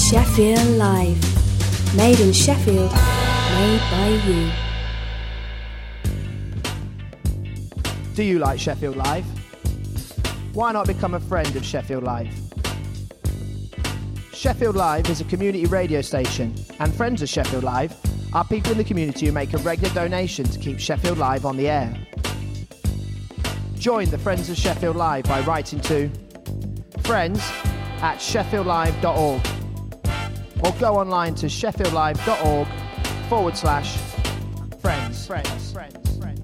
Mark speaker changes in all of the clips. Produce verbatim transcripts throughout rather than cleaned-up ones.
Speaker 1: Sheffield Live. Made in Sheffield, made by you.
Speaker 2: Do you like Sheffield Live? Why not become a friend of Sheffield Live? Sheffield Live is a community radio station, and friends of Sheffield Live are people in the community who make a regular donation to keep Sheffield Live on the air. Join the Friends of Sheffield Live by writing to friends at sheffield live dot org or go online to sheffield live dot org forward slash friends. Friends. Friends. Friends.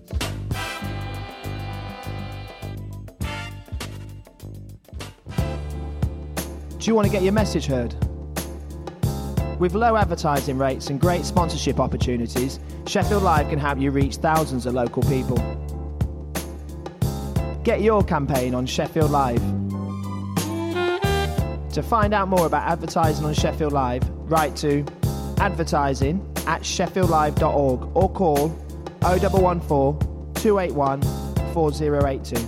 Speaker 2: Do you want to get your message heard? With low advertising rates and great sponsorship opportunities, Sheffield Live can help you reach thousands of local people. Get your campaign on Sheffield Live. To find out more about advertising on Sheffield Live, write to advertising at sheffield live dot org or call oh one one four, two eight one, four oh eight two.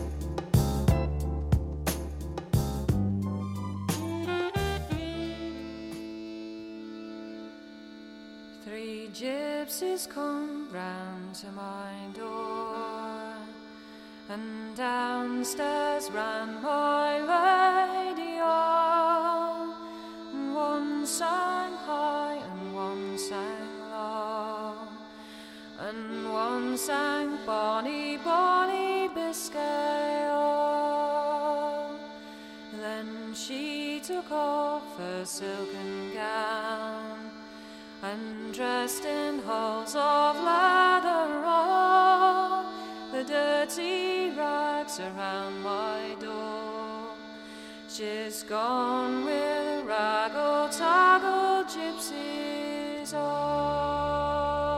Speaker 3: Three gypsies come round to my door, and downstairs ran my lady all. One sang high and one sang low, and one sang bonny, bonny Biscay. Oh. Then she took off her silken gown, and dressed in holes of leather all the dirty rags around my door. She's gone with raggle-taggle gypsies all.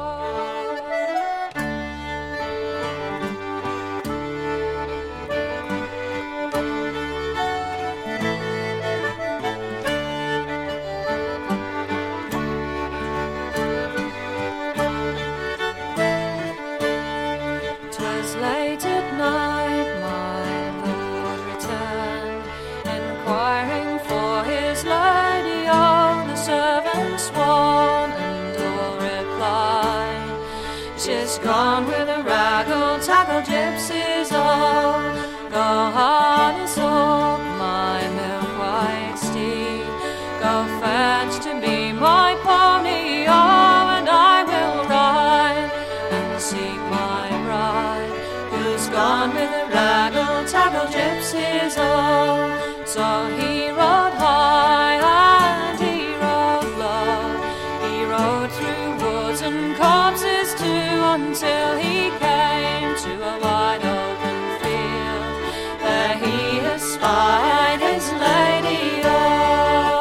Speaker 3: Late at night my lord returned, inquiring for his lady. All the servants sworn and all replied, she's gone with the raggle-taggle gypsies all. Go harness up my milk-white steed, go fetch to me my pony, oh, and I will ride and seek my bride, who's gone with the raggle-taggle gypsies all. So he rode high and he rode low, he rode through woods and copses too, until he came to a wide open field. There he espied his lady oh.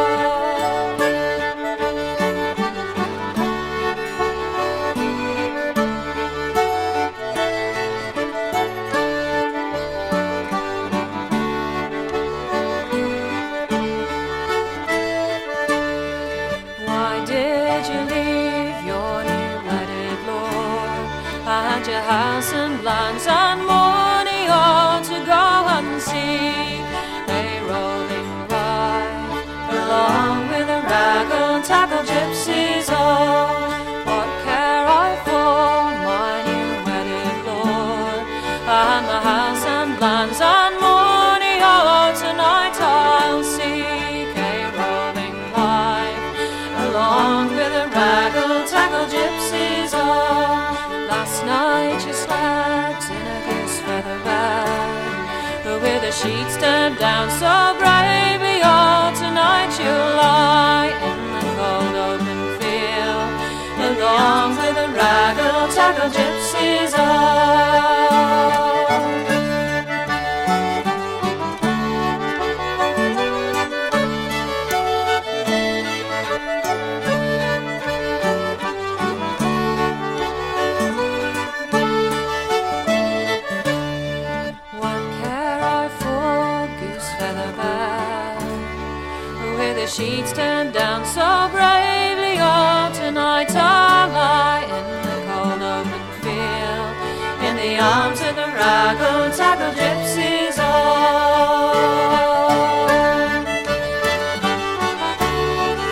Speaker 3: Your house and lands and money all to go and see a rolling ride along with the raggle-taggle gypsies all. What care I for my new wedded lord, and the house and lands and money all. Tonight I'll seek a rolling life along with the raggle-taggle gypsies all. Last night you slept in a goose feather bed, with the sheets turned down so bravely. Oh, tonight you'll lie in the cold open field, along with the raggle-taggle gypsies all. Sheets turned down so bravely, oh, tonight I'll lie in the cold open field, in the arms of the raggle-taggle gypsies all.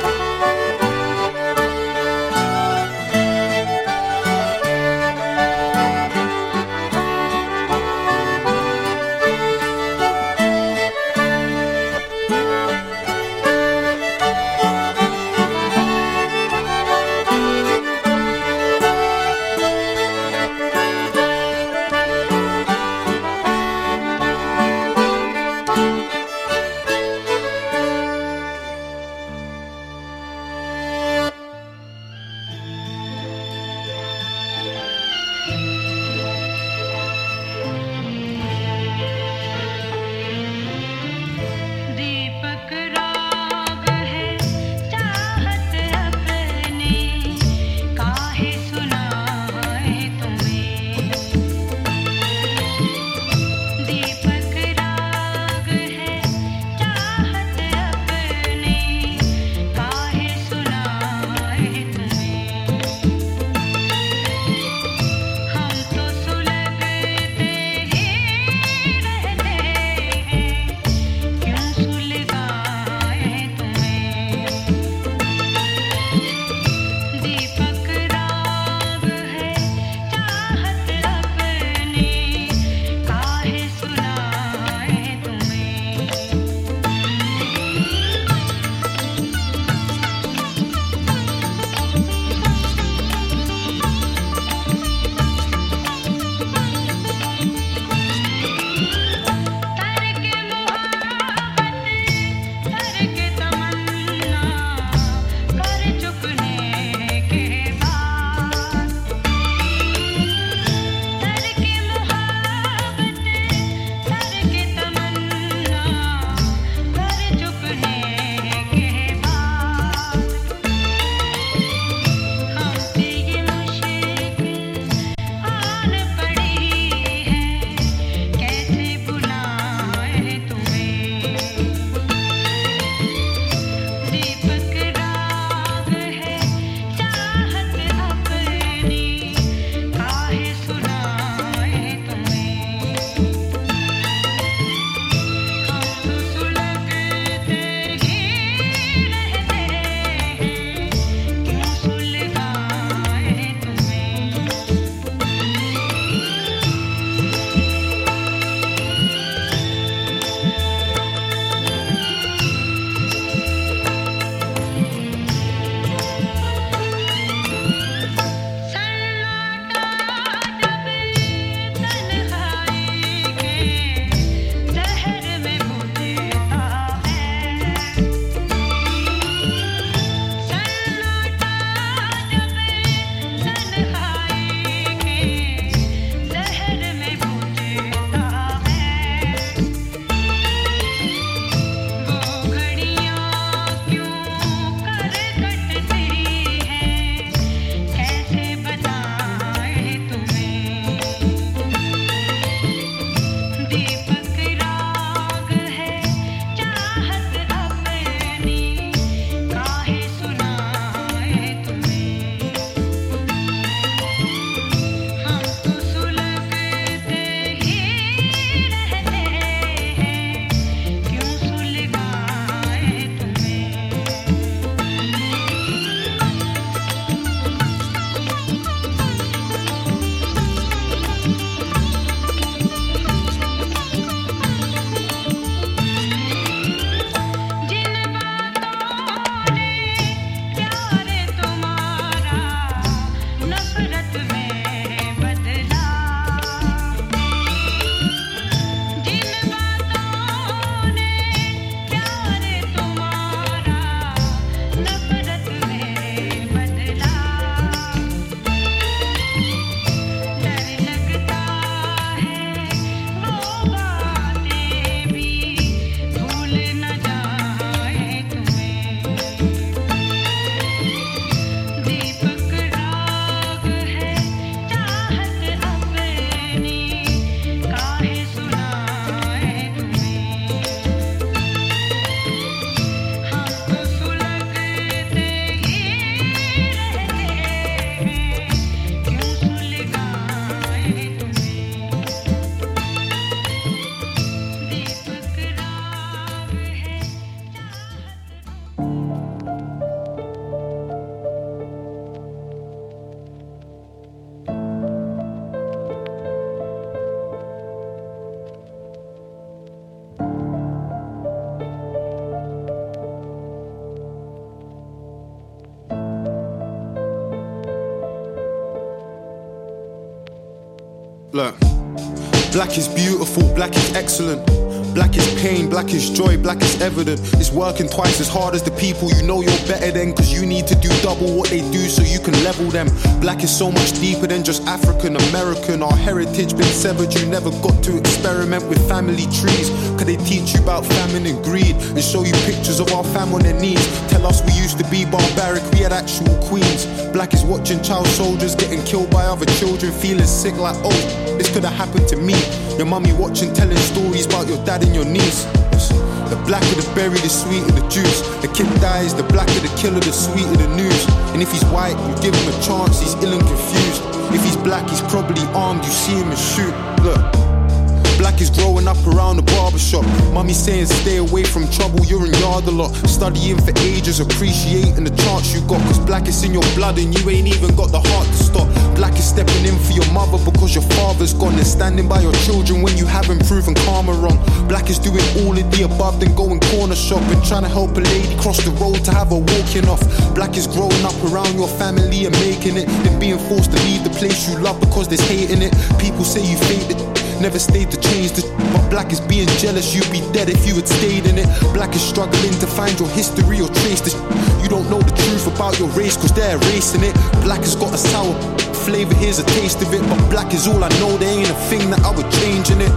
Speaker 4: Look, black is beautiful, black is excellent. Black is pain, black is joy, black is evident. It's working twice as hard as the people you know you're better than, cause you need to do double what they do so you can level them. Black is so much deeper than just African American. Our heritage been severed, you never got to experiment with family trees. Cause they teach you about famine and greed and show you pictures of our fam on their knees. Tell us we used to be barbaric, we had actual queens. Black is watching child soldiers getting killed by other children, feeling sick like, oh, this could have happened to me. Your mummy watching, telling stories about your dad and your niece. The blacker the berry, the sweeter the juice. The kid dies, the blacker the killer, the sweeter the news. And if he's white, you give him a chance, he's ill and confused. If he's black, he's probably armed, you see him and shoot. Look, black is growing up around the barbershop. Mummy saying stay away from trouble, you're in yard a lot. Studying for ages, appreciating the chance you got. Cause black is in your blood and you ain't even got the heart to stop. Black is stepping in for your mother because your father's gone, and standing by your children when you haven't proven karma wrong. Black is doing all of the above, then going corner shopping, trying to help a lady cross the road to have her walking off. Black is growing up around your family and making it, then being forced to leave the place you love because there's hate in it. People say you faked it, never stayed to change the, but black is being jealous, you'd be dead if you had stayed in it. Black is struggling to find your history or trace this. You don't know the truth about your race cause they're erasing it. Black has got a sour flavor, here's a taste of it. But black is all I know, there ain't a thing that I would change in it.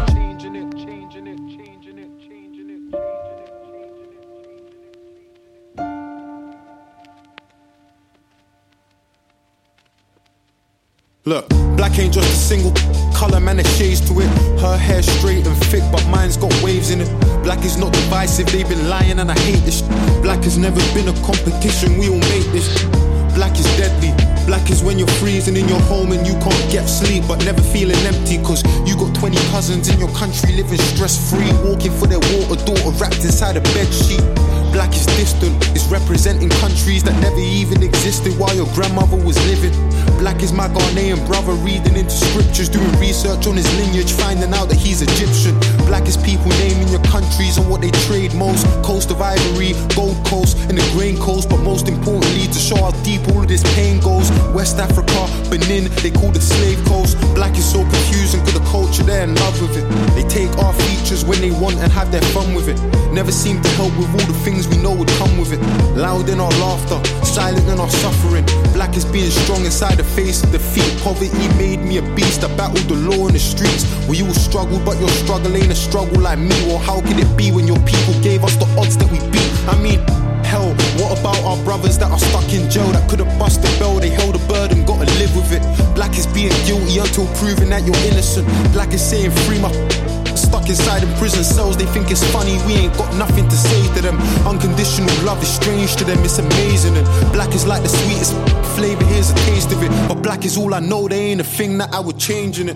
Speaker 4: Look, black ain't just a single colour, man, there's shades to it. Her hair straight and thick, but mine's got waves in it. Black is not divisive, they've been lying and I hate this. Black has never been a competition, we all make this. Black is deadly. Black is when you're freezing in your home and you can't get sleep but never feeling empty cause you got twenty cousins in your country living stress-free, walking for their water, daughter wrapped inside a bed sheet. Black is distant, it's representing countries that never even existed while your grandmother was living. Black is my Ghanaian brother reading into scriptures, doing research on his lineage, finding out that he's Egyptian. Black is people naming your countries and what they trade most. Coast of Ivory, Gold Coast and the Grain Coast, but most importantly to show how deep all of this pain goes. West Africa, Benin, they call it Slave Coast. Black is so confusing cause the culture they're in love with it. They take our features when they want and have their fun with it. Never seem to help with all the things we know would come with it. Loud in our laughter, silent in our suffering. Black is being strong inside the face of defeat. Poverty made me a beast, I battled the law in the streets. We all struggle but your struggle ain't a struggle like me. Or how could it be when your people gave us the odds that we beat? I mean, hell, what about our brothers that are stuck in jail that couldn't bust the bell? They held a burden, gotta live with it. Black is being guilty until proven that you're innocent. Black is saying free my stuck inside in prison cells. They think it's funny, we ain't got nothing to say to them. Unconditional love is strange to them, it's amazing. And black is like the sweetest flavor, here's a taste of it. But black is all I know, there ain't a thing that I would change in it.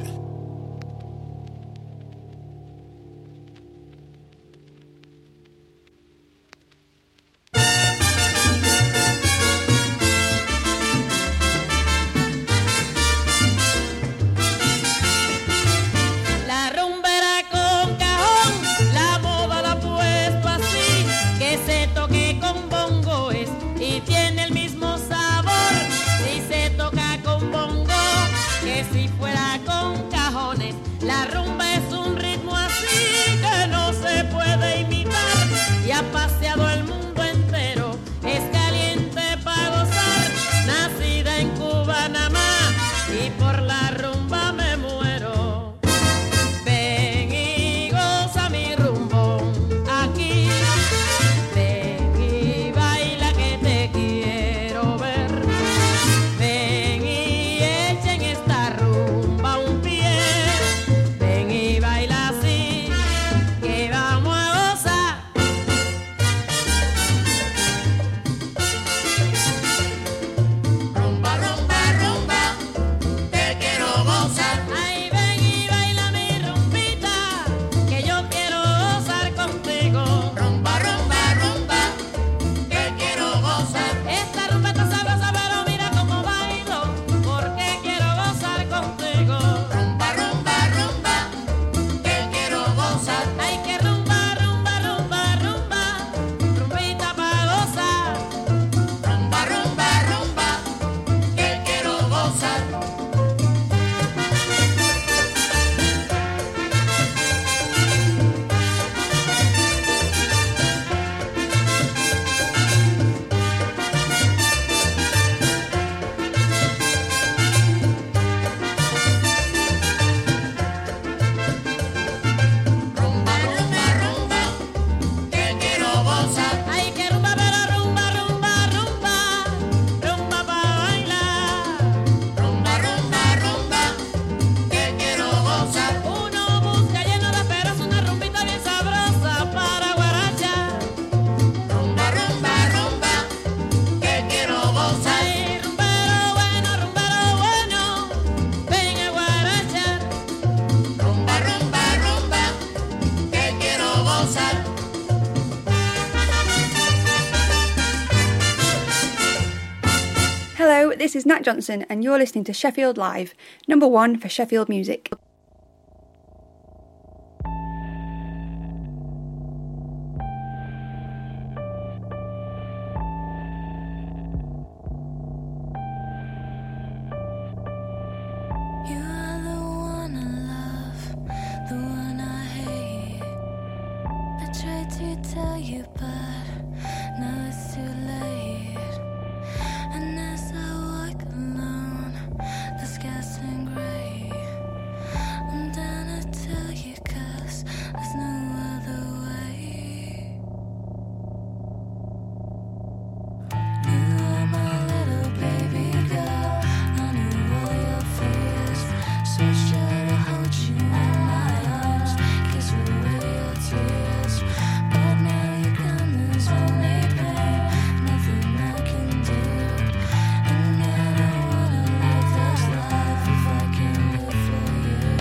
Speaker 5: Si fuera con Hello, this is Nat Johnson and you're listening to Sheffield Live, number one for Sheffield music.
Speaker 6: Tell you, but now it's too late. And as I walk alone, the sky's turn grey. I'm down to tell you, 'cause there's no other way. You are my little baby girl. I knew all your fears, so I try to hold you in my arms, kiss away your tears. Only pain, nothing I can do, and I don't wanna live this life if I can live for you.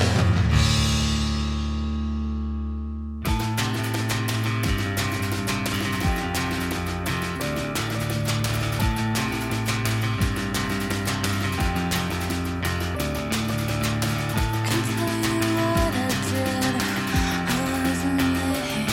Speaker 6: Can't tell you what I did, I wasn't there.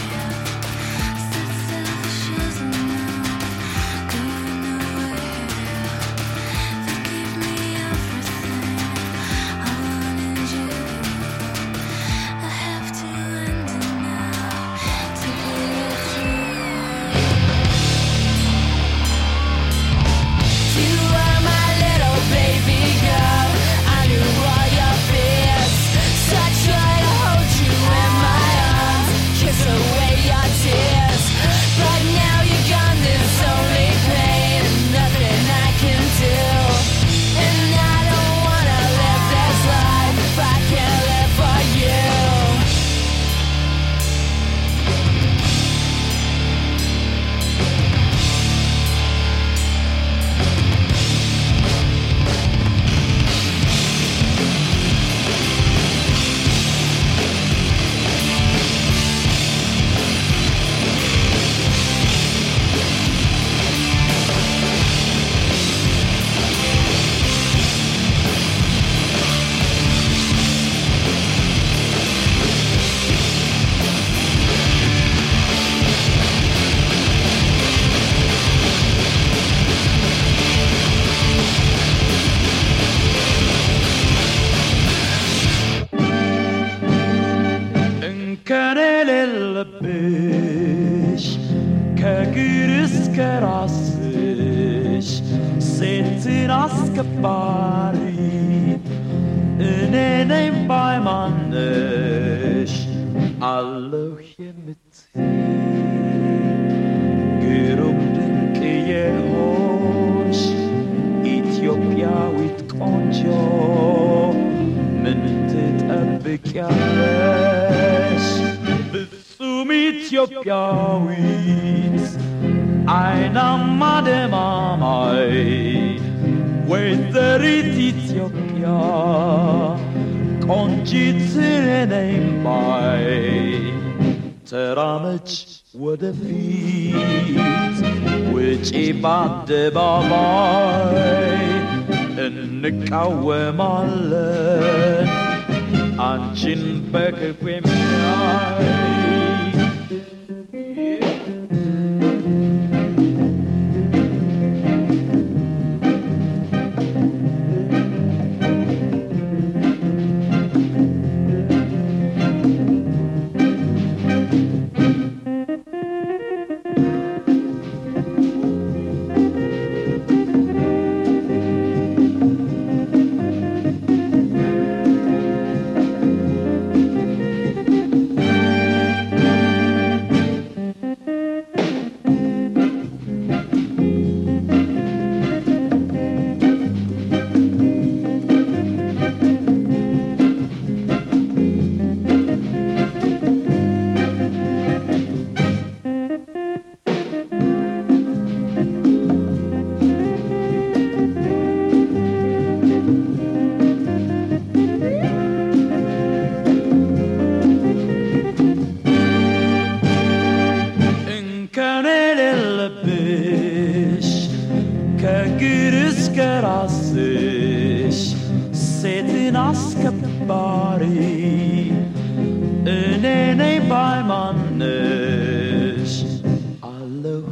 Speaker 7: ልብሽ ከእግር እስከ ራስሽ ሴትን አስከባሪ እኔ ነኝ ባይማንሽ አለሁ የምትይ ግሩም ድንቅ የሆንሽ ኢትዮጵያዊት ቆንጆ ምን ትጠብቂያለሽ ፍጹም ኢትዮጵያዊት አይናማ ደማማይ ወይዘሪት ኢትዮጵያ ቆንጂት ነኝ ባይ ተራመች ወደፊት ውጪ በአደባባይ እንቃወማለን አንቺን በክፉ የሚያይ እስከ ራስሽ ሴትን አስከባሪ እኔ ነኝ ባይማንሽ አለሁ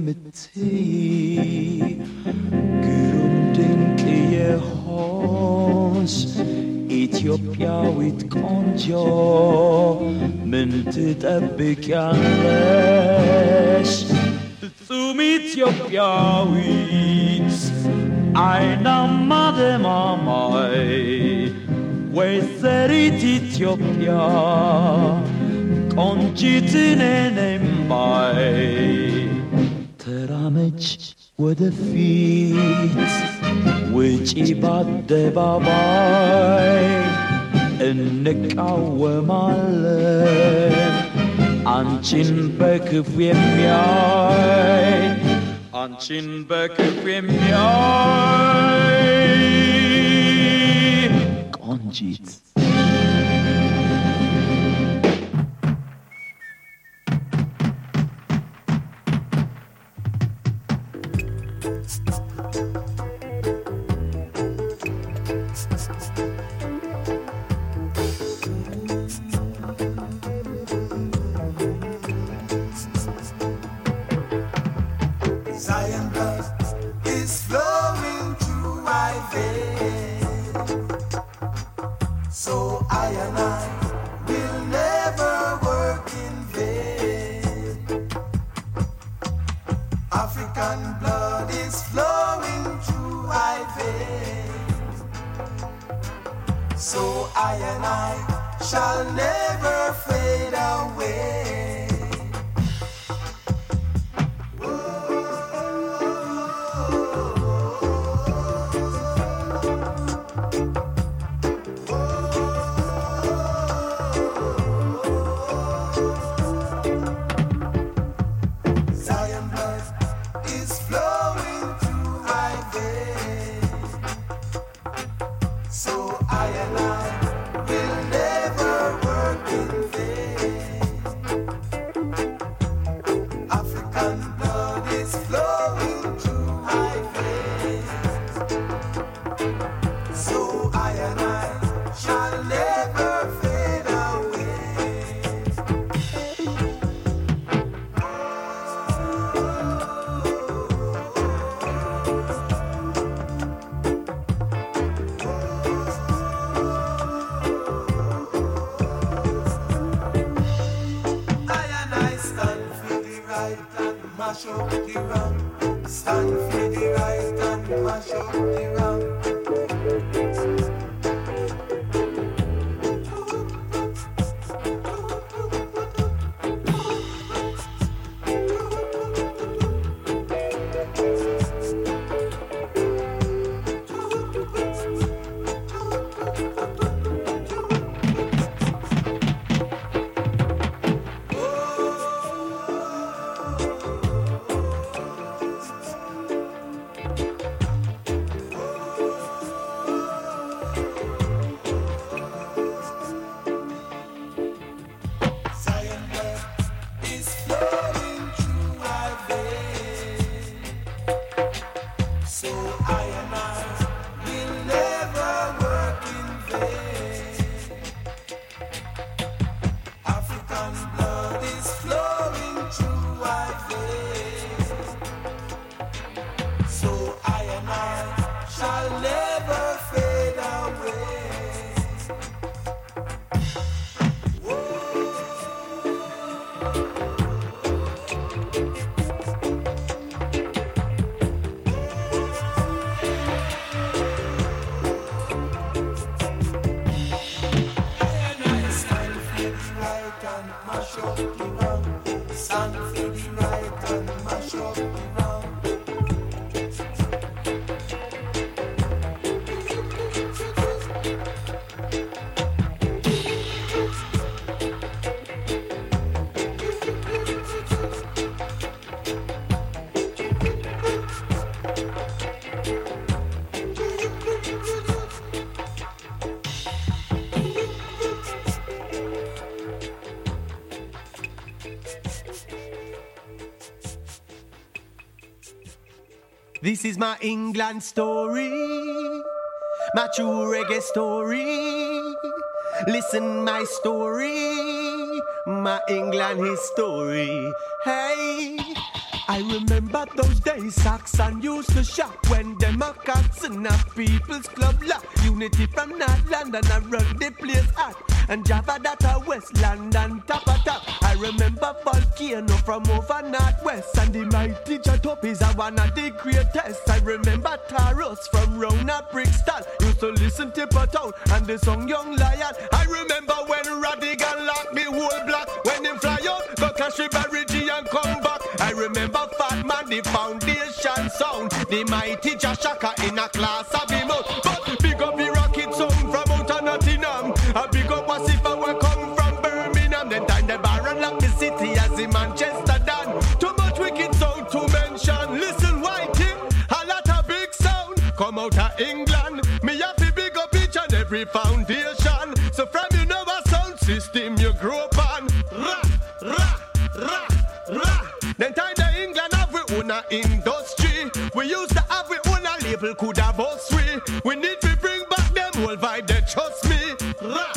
Speaker 7: የምትይ ግሩም ድንቅ የሆንሽ ኢትዮጵያዊት ቆንጆ ምን ትጠብቂያለሽ? ፍጹም ኢትዮጵያዊት አይናማ ደማማይ ወይዘሪት ኢትዮጵያ ቆንጂት እኔ ነኝ ባይ ተራመጅ ወደፊት ውጪ በአደባባይ እንቃወማለን አንቺን በክፉ የሚያይ አንቺን በክፉ የሚያይ ቆንጂት
Speaker 8: This is my England story, my true reggae story. Listen my story, my England history. Hey, I remember those days Saxon used to shop when them a cats in a people's club lock. Unity from North London, I run the place hot. And Java that a West London top a top. I remember Volcano from over Northwest. And the mighty Jatop is a one of the greatest. I remember Taros from round at Brixton. Used to listen to Town and the song Young Lion. I remember when Radigan locked the whole block. When him fly out, go catch the Barrigi and come back. I remember Fat Man, the foundation sound. The mighty Jashaka in a class of him out. But big up the rocket song from out of Nottingham. A big up as if I were come from Birmingham. Then time the Baron lock the city as the Manchester done. Too much wicked sound to mention. Listen, Whitey, a lot of big sound come out of England. Me have to big up each and every foundation. So from you know a sound system you grew up on. Ra, ra, ra, ra. Then time the England have we own a industry. We used to have we own a label could have us we. We need to bring back them whole vibe, they trust me. Ra,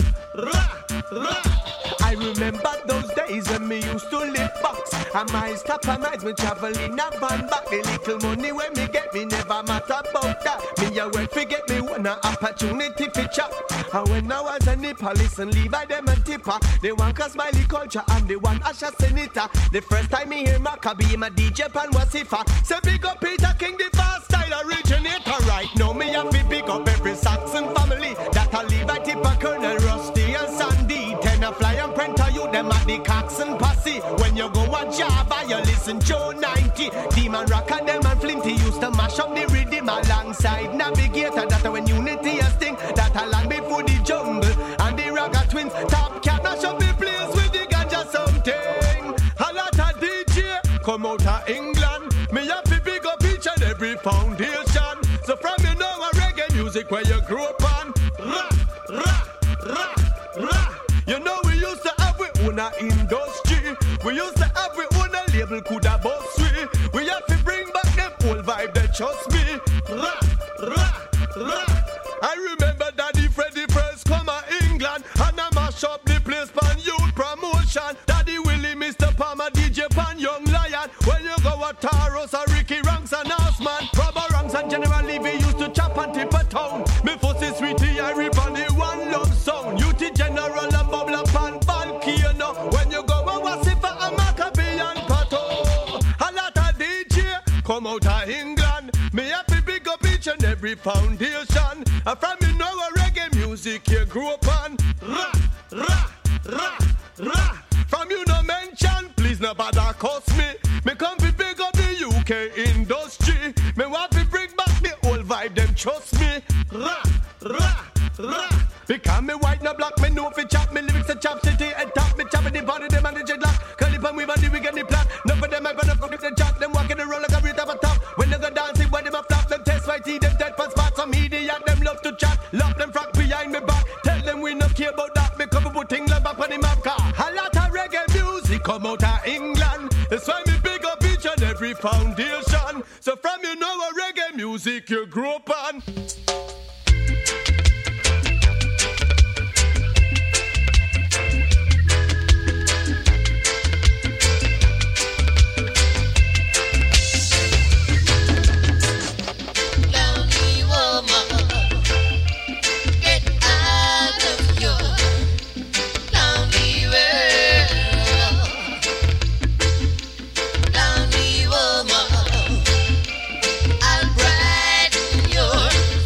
Speaker 8: ra, ra. I remember those days when me used to live box. And my stop and miles me travel in a van back. The little money when me get me never matter about that. Me a work forget me one a opportunity for chop. And when I was a nipper, listen, Levi them and Tipper. They want a smiley culture and they want Asha Senator. The first time me hear Maccabi, my D J Pan Wasifa. Say big up Peter King, the fast style originator. Right now me have to big up every Saxon family. That a Levi, Tipper, Colonel Rusty and Sandy. Ten a fly and Prenta, you them at the Coxon Posse. When you go a Java, you listen Joe ninety. Demon Rock and them and Flinty used to mash up the rhythm alongside Navigator. That when Unity a sting, that a land before the jungle. And the Raga Twins, Top Cat mash up the place with the ganja something. A lot of D J come out of England. Me have to big up each and every foundation. So from you know a reggae music where you grew up on. Ra, ra, ra, ra. You know we used to have we own a industry. We used to have we own a label could have boss we. We have to bring back them old vibe, they trust me. Ra, ra, ra. I remember Daddy Freddy first come to England. And I mash up the place pan youth promotion. Daddy Willie, Mister Palmer, D J Pan, Young Lion. When you go at Taros or Ricky Ranks and Horseman. Robber Ranks and General Levy used to chop and tip a town. Me fussy sweetie, I rip on the one love sound. U T General and Bubble Up and Volcano. When you go a Wasifa and Maccabi and Pato. A lot of D J come out of England. Me have to big up each and every foundation. And from you know a reggae music you grew up on. Ra, ra, ra, ra. From you no mention, please no bother cost me. Me come to big up the U K industry. Me want to bring back the old vibe, them trust me. Ra, ra, ra. Because me white no black, me know fi chop. Me lyrics a chop city and top. Me chop in the body, them and the dreadlock. Curly pan weave and the wig and the plot. None of them I gonna fuck with the chop. Them walking the roll like a real top of top. When they go dancing, when them a flop, them test my tea, them dead for spots. Some idiot, them love to chat. Love them frack behind me back. Tell them we no care about that. Me come put things like back on the map car. A lot of reggae music come out of England. That's why me big up each and every foundation. So from you know a reggae music you grew up on.
Speaker 6: I'll brighten your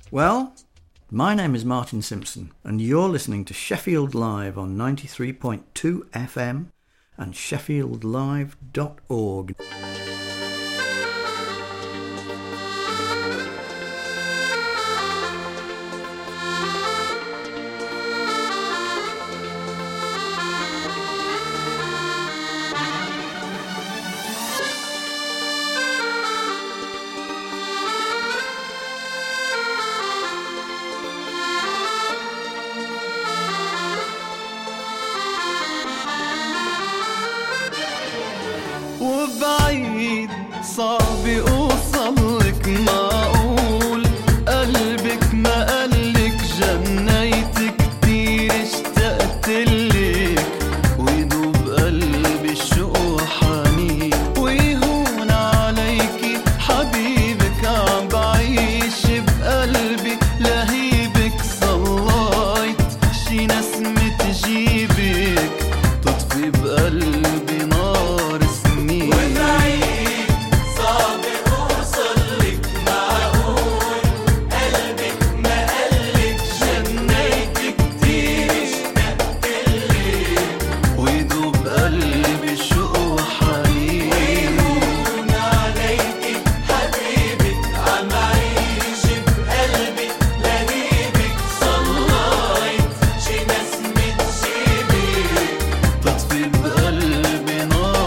Speaker 9: Well, my name is Martin Simpson, and you're listening to Sheffield Live on ninety-three point two F M and sheffield live dot org.
Speaker 10: وبعيد صعب اوصلك، معقول قلبك ما قالك جنيت كتير اشتقتلك، ويدوب قلبي الشوق وحنين، ويهون عليكي حبيبك عم بعيش بقلبي لهيبك، صلايت شي نسمة تجيبك تطفي بقلبي نار سنين. وبعيد صعب اوصلك، معقول قلبك ما قالك جنيت كتير اشتقتلك، ويدوب قلبي شوق وحنين، ويهون عليكي حبيبك عم عيش بقلبي لهيبك، صلايت شي نسمة تجيبك تطفي بقلبي نار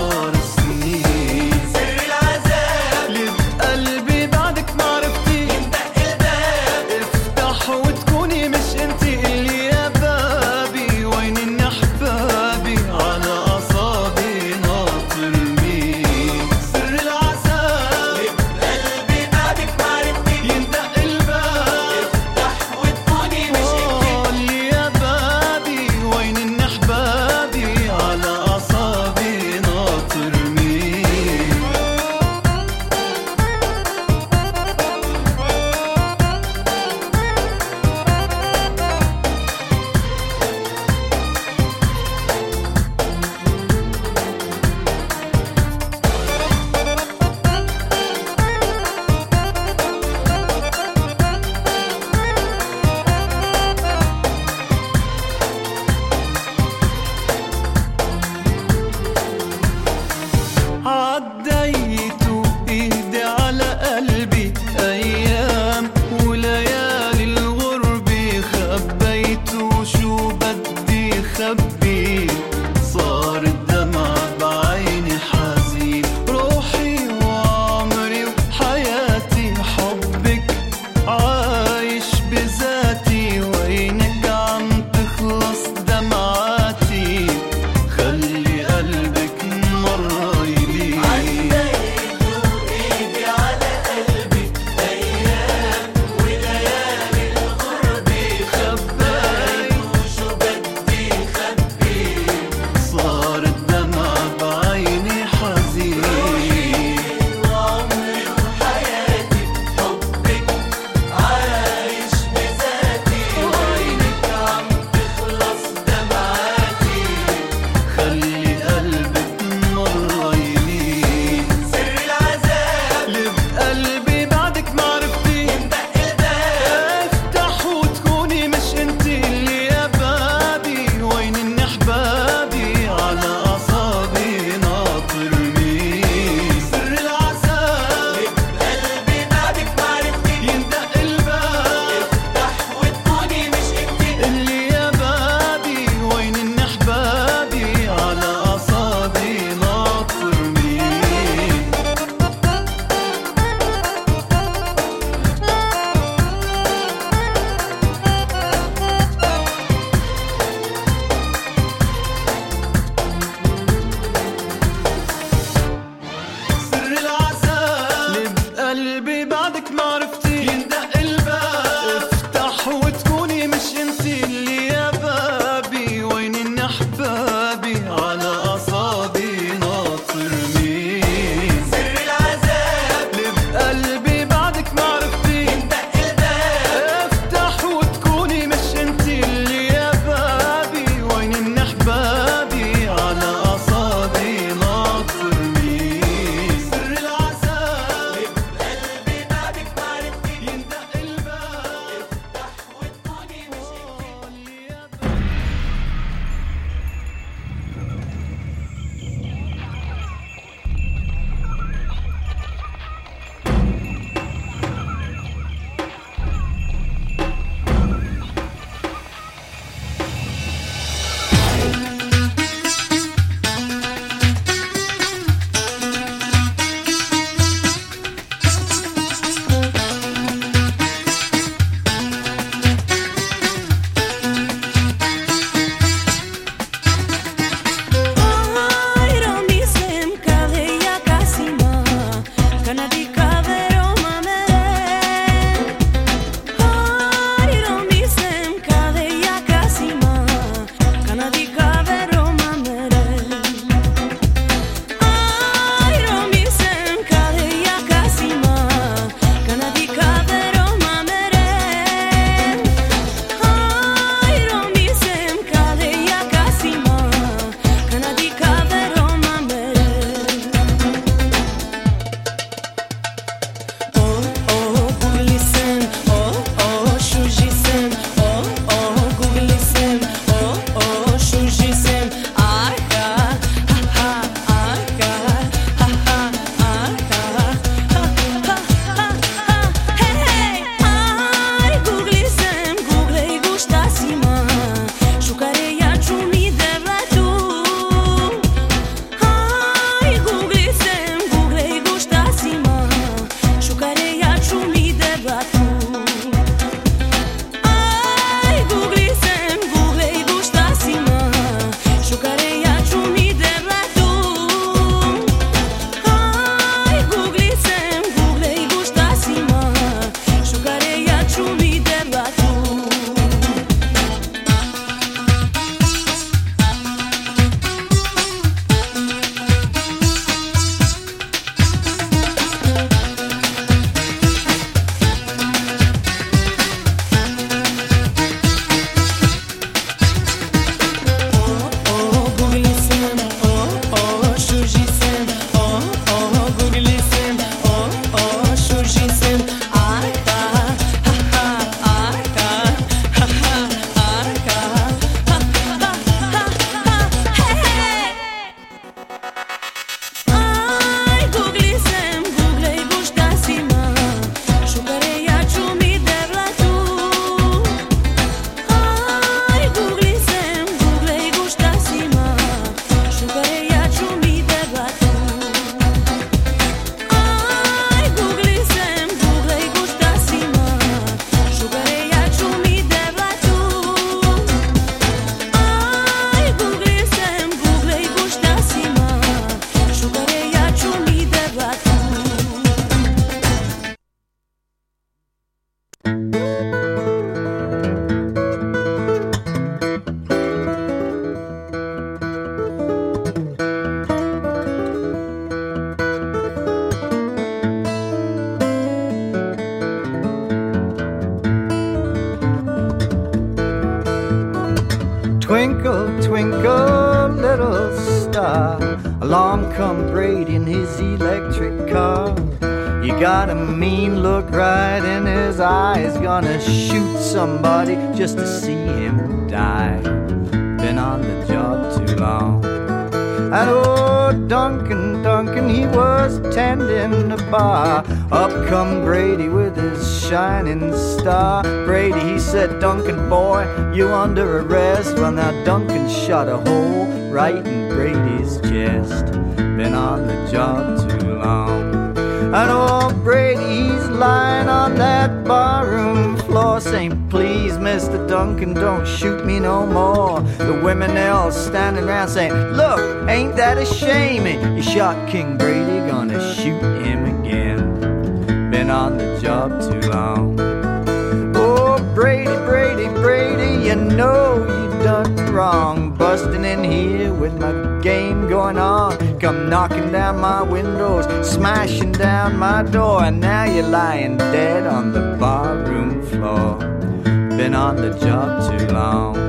Speaker 9: Along come Brady in his electric car. You got a mean look right in his eyes. Gonna shoot somebody just to see him die. Been on the job too long. And oh, Duncan, Duncan, he was tending the bar. Up come Brady with his shining star. Brady, he said, Duncan, boy, you under arrest. Well, now Duncan shot a hole right in Brady's chest. Been on the job too long. And oh, Brady, he's lying on that barroom floor saying, please, Mister Duncan, don't shoot me no more. The women, they all standing around saying, look, ain't that a shame? You shot King Brady, gonna shoot him again. Been on the job too long. Oh, Brady, Brady, Brady, you know you done wrong. Busting in here with my game going on. Come knocking down my windows, smashing down my door. And now you're lying dead on the barroom floor. Been on the job too long.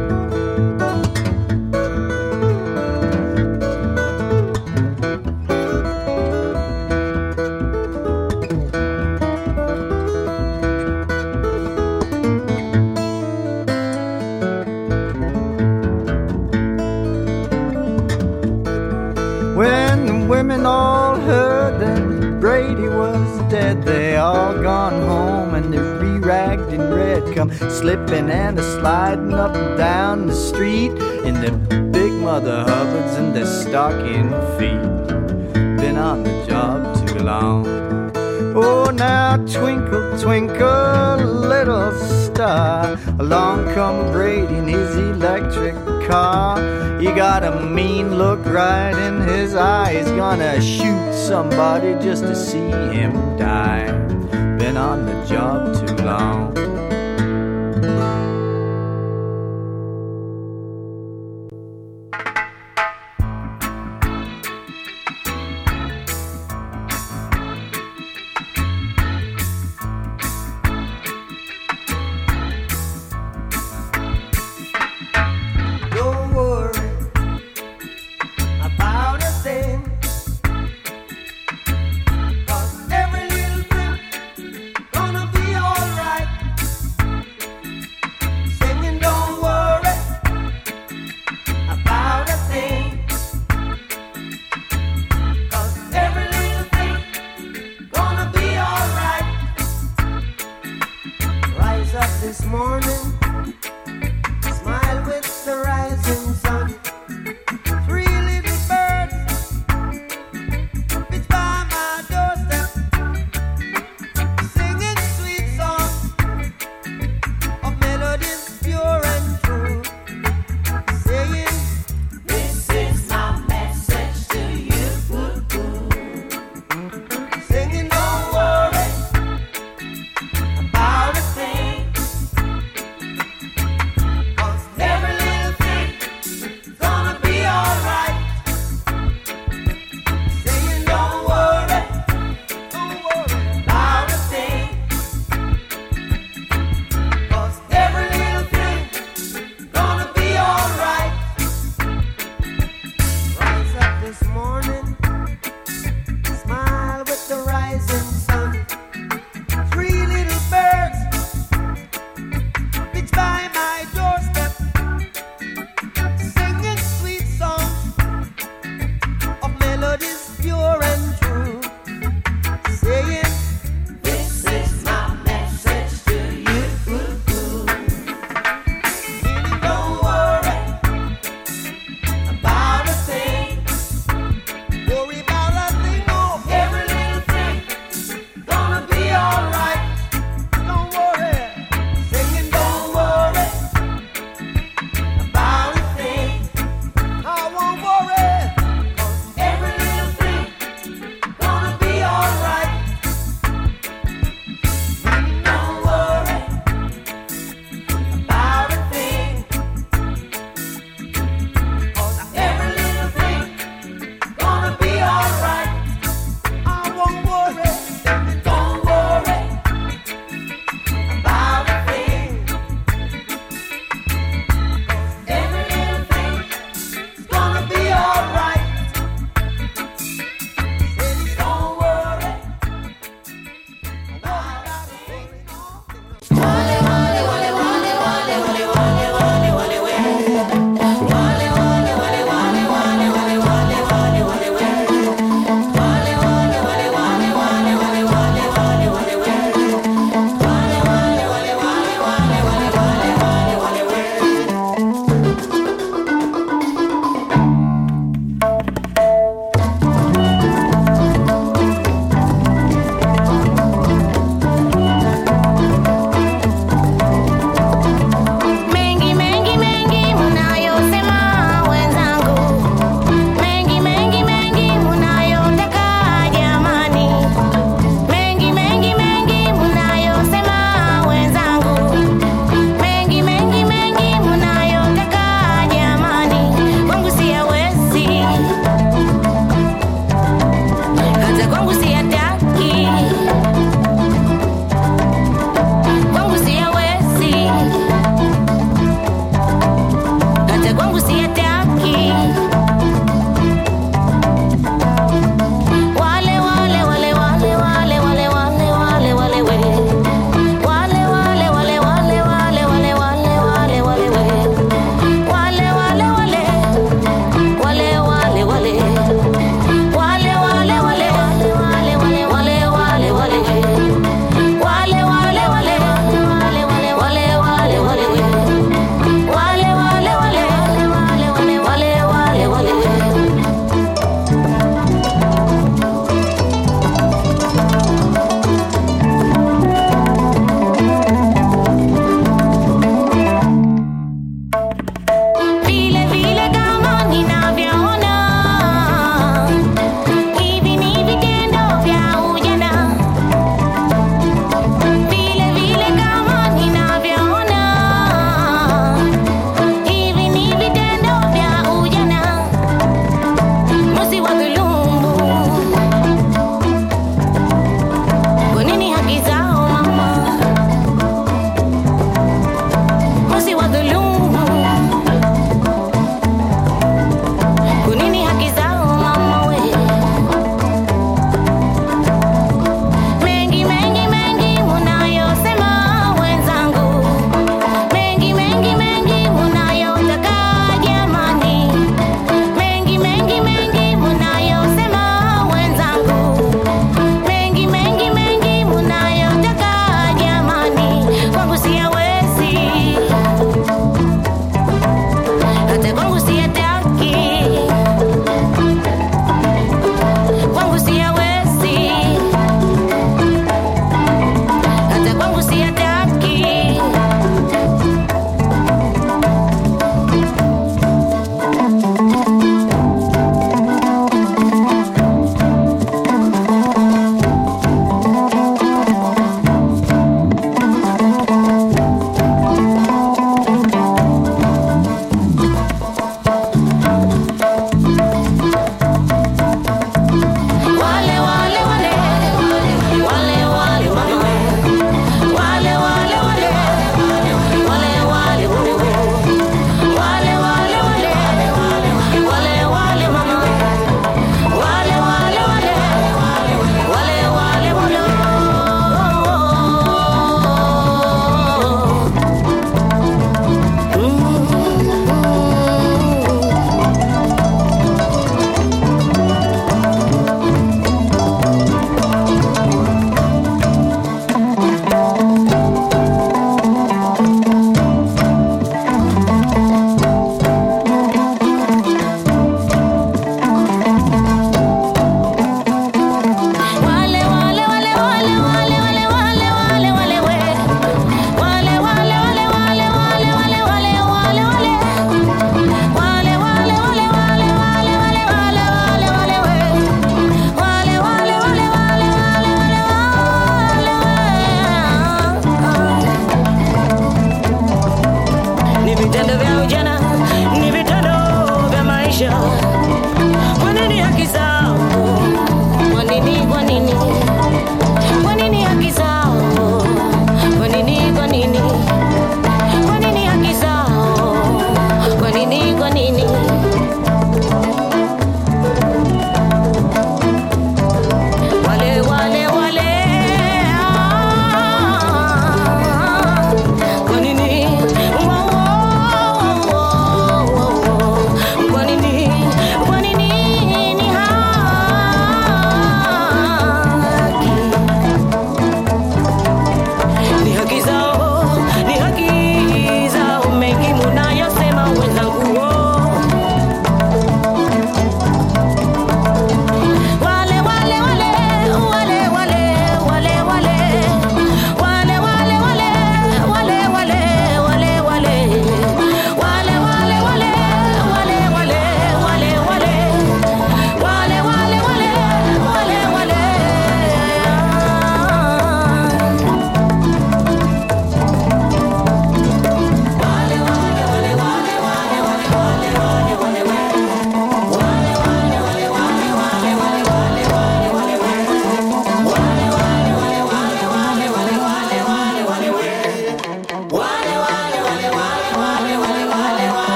Speaker 9: Women all heard that Brady was dead. They all gone home and they're re-ragged in red. Come slipping and a sliding up and down the street in their big Mother Hubbards and their stocking feet. Been on the job too long. Oh, now twinkle, twinkle, little star. Along come Brady in his electric car. He got a mean look right in his eye. He's gonna shoot somebody just to see him die. Been on the job too long.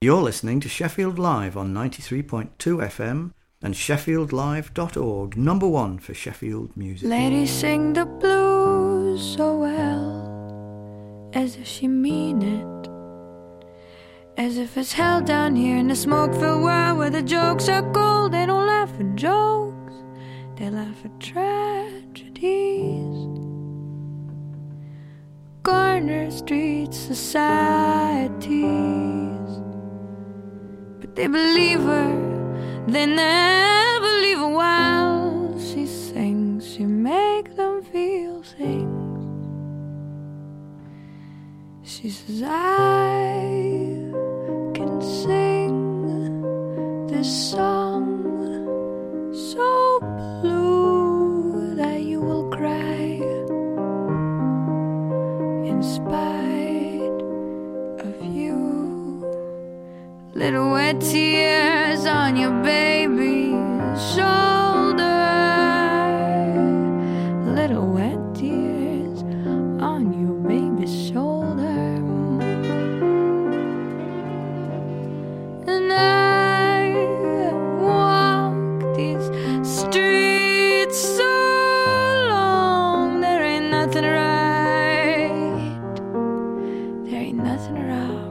Speaker 9: You're listening to Sheffield Live on ninety-three point two F M and sheffield live dot org, number one for Sheffield music.
Speaker 6: Ladies sing the blues so well, as if she mean it, as if it's hell down here in the smoke-filled world where the jokes are gold. They don't laugh at jokes, they laugh at tragedies. Corner street societies, but they believe her, they never leave her while she sings. She make them feel things. She says, I can sing this song so blue that you will cry, in spite of you. Little wet tears on your baby's shoulder, little wet tears on your baby's shoulder. And I walk these streets so long, there ain't nothing right, there ain't nothing wrong,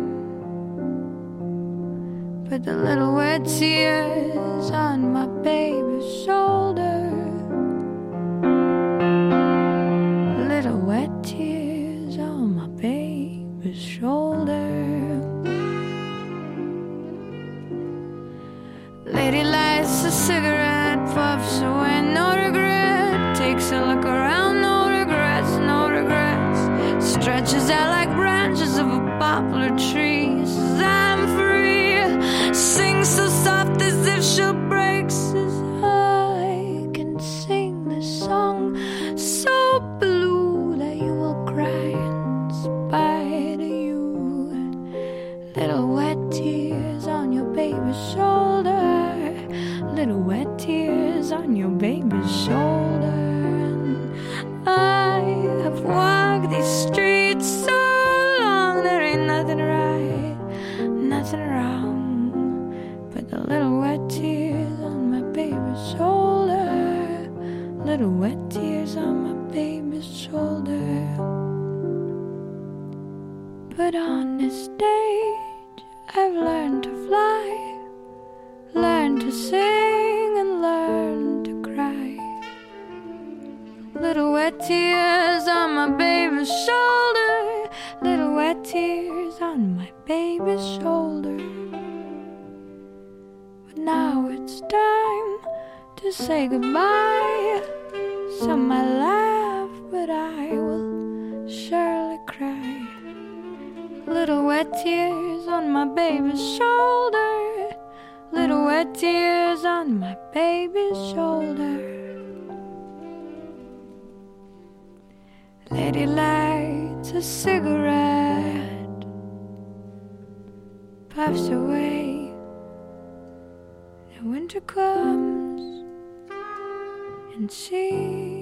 Speaker 6: but the little wet tears on my baby's shoulder, little wet tears on my baby's shoulder. Lady lights a cigarette, puffs away, no regret, takes a look around, no regrets, no regrets, stretches out like branches of a poplar tree, says I'm free, sings so soft as if she'll break, says I can sing this song so blue that you will cry in spite of you. Little wet tears on your baby's shoulder, little wet tears on your baby's shoulder. And I have walked these streets so long, there ain't nothing right, nothing wrong, but the little wet tears on my baby's shoulder, little wet tears on my baby's shoulder. But on this stage I've learned to fly, learned to sing and learn to cry. Little wet tears on my baby's shoulder, little wet tears on my baby's shoulder. But now it's time to say goodbye. Some might laugh, but I will surely cry. Little wet tears on my baby's shoulder, little wet tears on my baby's shoulder. Lady lights a cigarette, puffs away. The winter comes and she